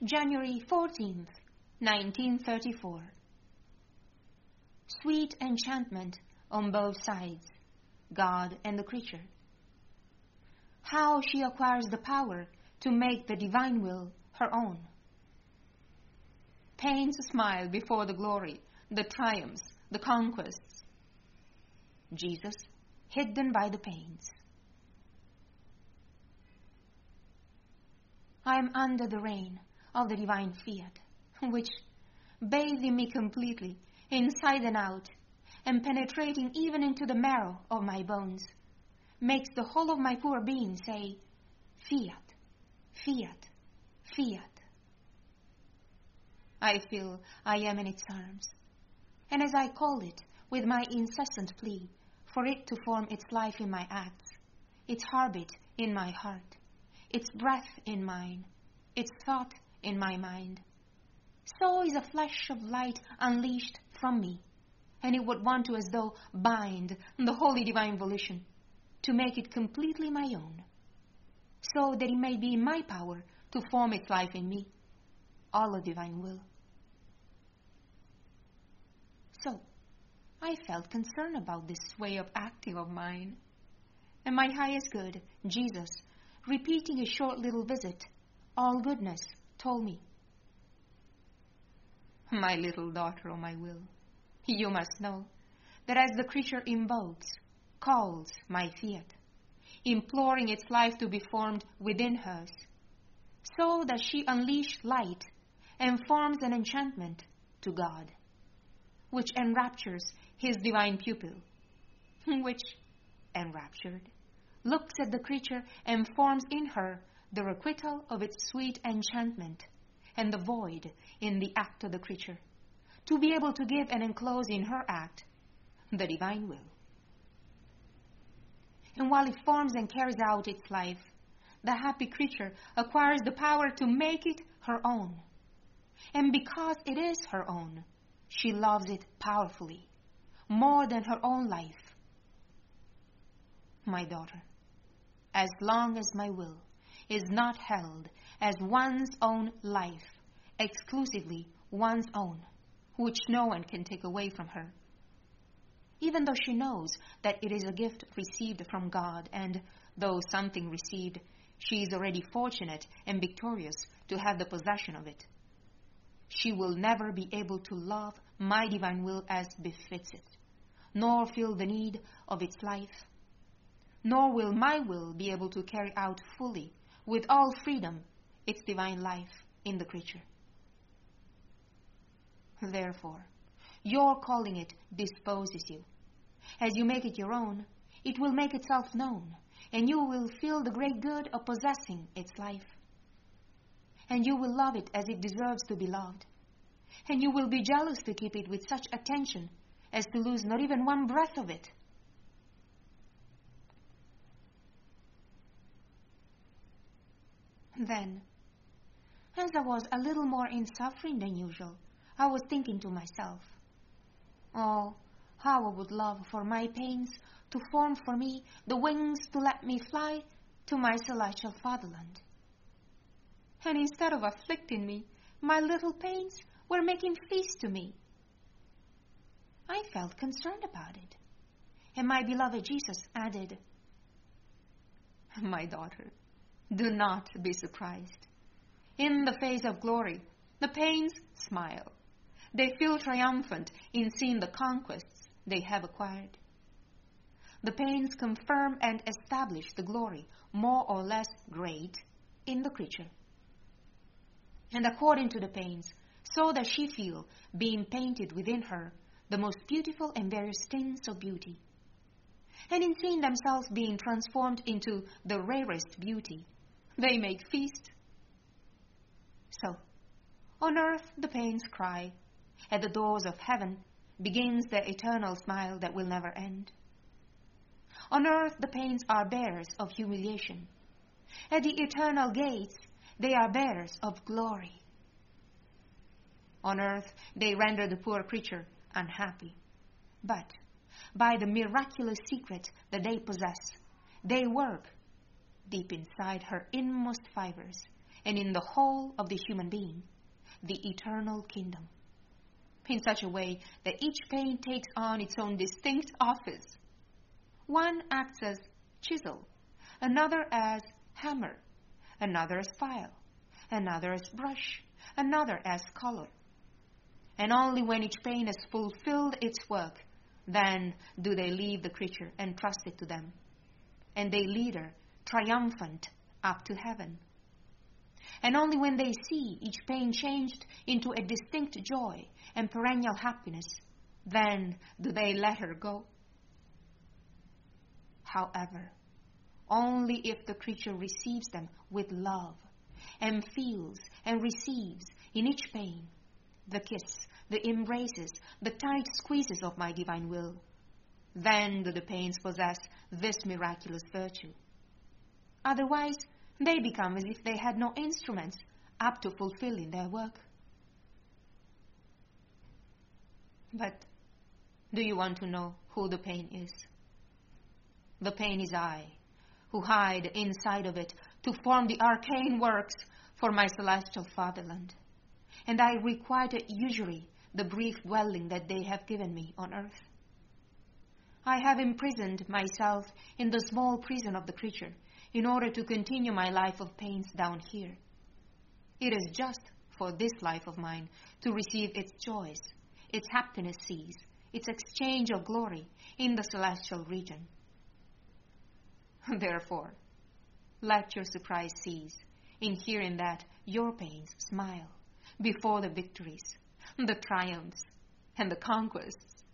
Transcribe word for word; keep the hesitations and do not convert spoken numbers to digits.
January fourteenth, nineteen thirty-four. Sweet enchantment on both sides, God and the creature. How she acquires the power to make the divine will her own. Pains smile before the glory, the triumphs, the conquests. Jesus, hidden by the pains. I am under the reign of the divine fiat, which, bathing me completely, inside and out, and penetrating even into the marrow of my bones, makes the whole of my poor being say, Fiat, Fiat, Fiat. I feel I am in its arms, and as I call it with my incessant plea for it to form its life in my acts, its heartbeat in my heart, its breath in mine, its thought in my mind, so is a flash of light unleashed from me, and it would want to as though bind the holy divine volition to make it completely my own, so that it may be in my power to form its life in me, all a divine will. So, I felt concern about this way of acting of mine, and my highest good, Jesus, repeating a short little visit, all goodness, told me, My little daughter, O my will, you must know that as the creature invokes, calls my fiat, imploring its life to be formed within hers, so does she unleash light and forms an enchantment to God, which enraptures his divine pupil, which, enraptured, looks at the creature and forms in her the requital of its sweet enchantment and the void in the act of the creature, to be able to give and enclose in her act the divine will. And while it forms and carries out its life, the happy creature acquires the power to make it her own. And because it is her own, she loves it powerfully, more than her own life. My daughter, as long as my will is not held as one's own life, exclusively one's own, which no one can take away from her, even though she knows that it is a gift received from God, and though something received, she is already fortunate and victorious to have the possession of it, she will never be able to love my divine will as befits it, nor feel the need of its life, nor will my will be able to carry out fully, with all freedom, its divine life in the creature. Therefore, your calling it disposes you. As you make it your own, it will make itself known, and you will feel the great good of possessing its life. And you will love it as it deserves to be loved, and you will be jealous to keep it with such attention as to lose not even one breath of it. Then, as I was a little more in suffering than usual, I was thinking to myself, oh, how I would love for my pains to form for me the wings to let me fly to my celestial fatherland. And instead of afflicting me, my little pains were making feast to me. I felt concerned about it, and my beloved Jesus added, My daughter, do not be surprised. In the face of glory, the pains smile. They feel triumphant in seeing the conquests they have acquired. The pains confirm and establish the glory, more or less great, in the creature. And according to the pains, so does she feel being painted within her the most beautiful and various tints of beauty. And in seeing themselves being transformed into the rarest beauty, they make feast. So, on earth the pains cry, at the doors of heaven begins their eternal smile that will never end. On earth the pains are bearers of humiliation. At the eternal gates they are bearers of glory. On earth they render the poor creature unhappy. But by the miraculous secret that they possess, they work deep inside her inmost fibers and in the whole of the human being, the eternal kingdom, in such a way that each pain takes on its own distinct office. One acts as chisel, another as hammer, another as file, another as brush, another as color. And only when each pain has fulfilled its work, then do they leave the creature and trust it to them, and they lead her triumphant up to heaven. And only when they see each pain changed into a distinct joy and perennial happiness, then do they let her go. However, only if the creature receives them with love, and feels and receives in each pain the kiss, the embraces, the tight squeezes of my divine will, then do the pains possess this miraculous virtue. Otherwise, they become as if they had no instruments up to fulfilling their work. But do you want to know who the pain is? The pain is I, who hide inside of it to form the arcane works for my celestial fatherland. And I requite usury the brief dwelling that they have given me on earth. I have imprisoned myself in the small prison of the creature in order to continue my life of pains down here. It is just for this life of mine to receive its joys, its happiness seas, its exchange of glory in the celestial region. Therefore, let your surprise cease in hearing that your pains smile before the victories, the triumphs, and the conquests